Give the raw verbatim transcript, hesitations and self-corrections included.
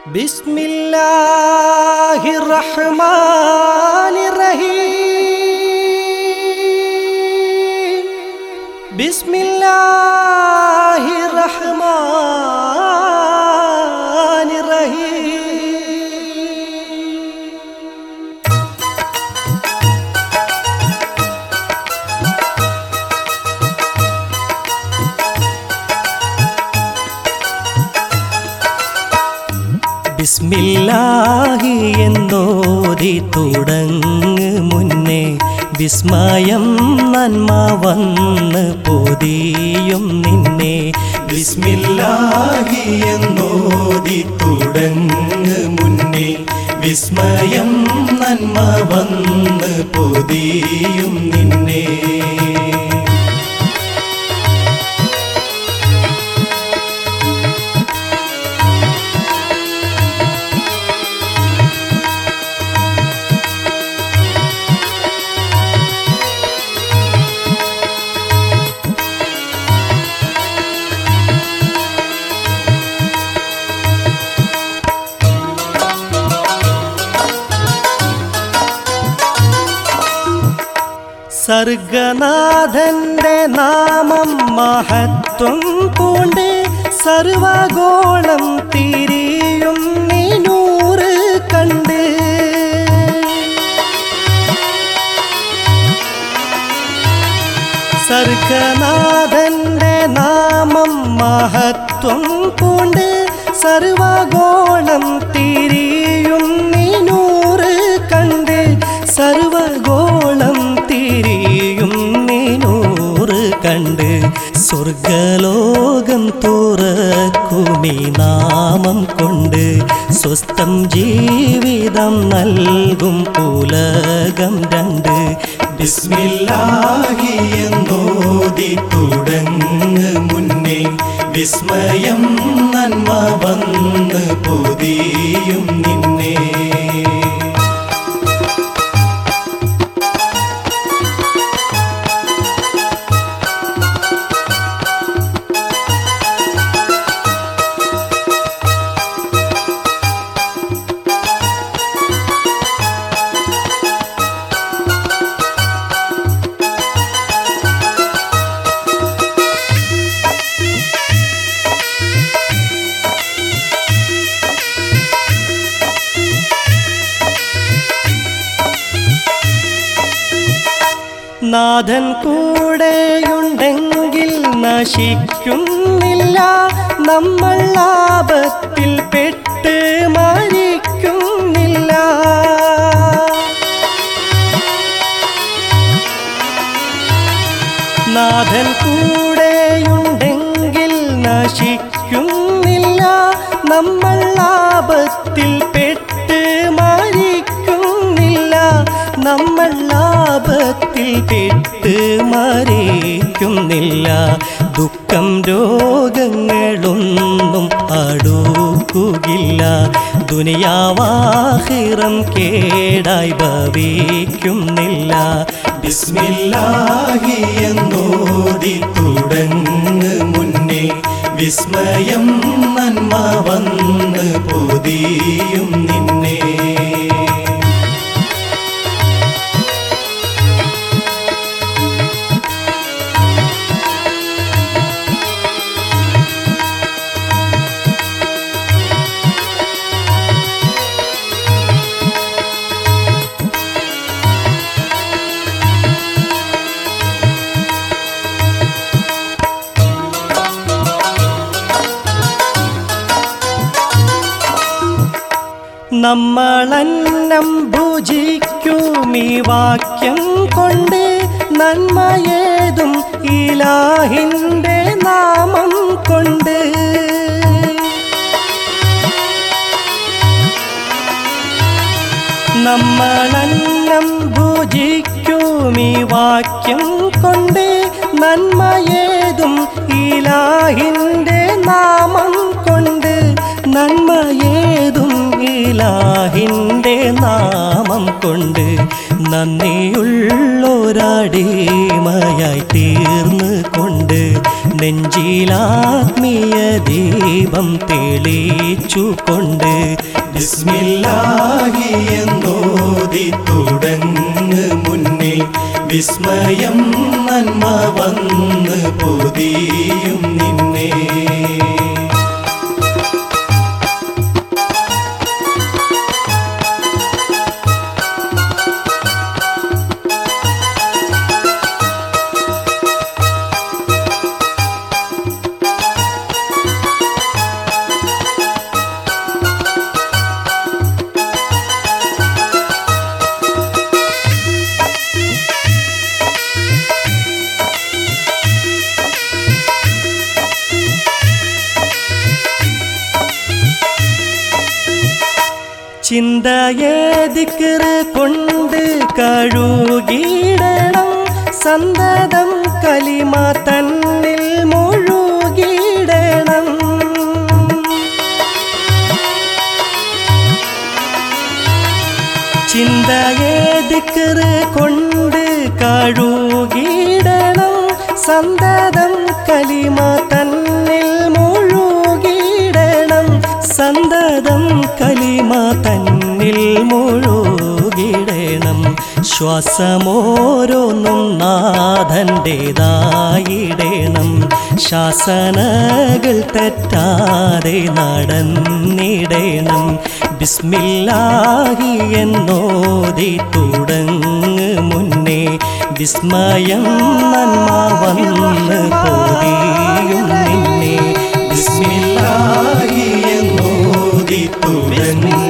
ബിസ്മില്ലാഹിർറഹ്മാനിർറഹീം ബിസ്മില്ലാഹിർറഹ്മാനിർറഹീം. ബിസ്മില്ലാഹി എന്നോതി തുടങ്ങ് മുന്നേ വിസ്മയം നന്മ വന്ന് പൊതിയും നിന്നെ. ബിസ്മില്ലാഹി എന്നോതി തുടങ്ങ് മുന്നേ വിസ്മയം നന്മ വന്ന് പൊതിയും നിന്നെ. സർഗനാഥന്റെ നാമം മഹത്വം പൂണ്ട് സർവഗോളം തിരിയും നീ നൂറ് കണ്ട്. സർഗനാഥന്റെ നാമം മഹത്വം പൂണ്ട് സർവഗോളം തിരിയും നീ നൂറ് കണ്ട്. സർവഗോളം തിരിയും നീ നൂറ് കണ്ട്. സ്വർഗലോകം തുറക്കുമീ നാമം കൊണ്ട് സ്വസ്ഥം ജീവിതം നൽകും ഉലകം രണ്ട്. ബിസ്മില്ലാഹി എന്നോതി തുടങ്ങ് മുന്നേ വിസ്മയം നന്മ വന്ന് പൊതിയും നിന്നെ. നാഥൻ കൂടെയുണ്ടെങ്കിൽ നശിക്കുന്നില്ല, നമ്മൾ ആപത്തിൽ പെട്ട് മരിക്കുന്നില്ല. നാഥൻ കൂടെയുണ്ടെങ്കിൽ നശിക്കുന്നില്ല, നമ്മൾ ആപത്തിൽ പെട്ട് മരിക്കുന്നില്ല. നമ്മൾ ആപത്തിൽ പെട്ട് മരിക്കുന്നില്ല. ദുഃഖം രോഗങ്ങളൊന്നും അടുക്കുകയില്ല. ദുനിയാവാഹിറം കേടായി ഭവിക്കുന്നില്ല. ബിസ്മില്ലാഹി എന്നോതി തുടങ്ങ് മുന്നേ വിസ്മയം നന്മ വന്ന് പൊതിയും നിന്നെ. നമ്മളന്നം ഭുജിക്കുമീ വാക്യം കൊണ്ട് നന്മയേതും ഇലാഹിന്റെ നാമം കൊണ്ട്. നമ്മളന്നം ഭുജിക്കുമീ വാക്യം കൊണ്ട് നന്മയേതും ഇലാഹിന്റെ നാമം കൊണ്ട്. നന്മയേതും ഇലാഹിന്റെ നാമം കൊണ്ട്. നന്ദിയുള്ളൊരടിമയായി തീർന്ന് കൊണ്ട് നെഞ്ചിലാത്മീയ ദീപം തെളിച്ചുകൊണ്ട് ബിസ്മില്ലാഹി എന്നോതി തുടങ്ങ് മുന്നേ വിസ്മയം നന്മ വന്ന് പൊതിയും നിന്നെ. ചിന്തയെ ദിക്റ് കൊണ്ട് കഴുകിടണം, സന്തതം കലിമ തന്നിൽ മുഴുകിടണം. ചിന്തയെ ദിക്റ് കൊണ്ട് കഴുകിടണം, സന്തതം കലിമ തന്നിൽ മുഴുകിടണം. സന്തതം കലിമ തന്നിൽ മുഴുകിടണം. ശ്വാസമോരോന്നും നാഥൻ്റെതായിടണം. ശാസനകൾ തെറ്റാതെ നടന്നിടണം. ബിസ്മില്ലാഹി എന്നോതി തുടങ്ങ് മുന്നേ വിസ്മയം നന്മ വന്ന് പൊതിയും നിന്നെ. ബിസ്മില്ലാഹി എന്നോതി തുടങ്ങ്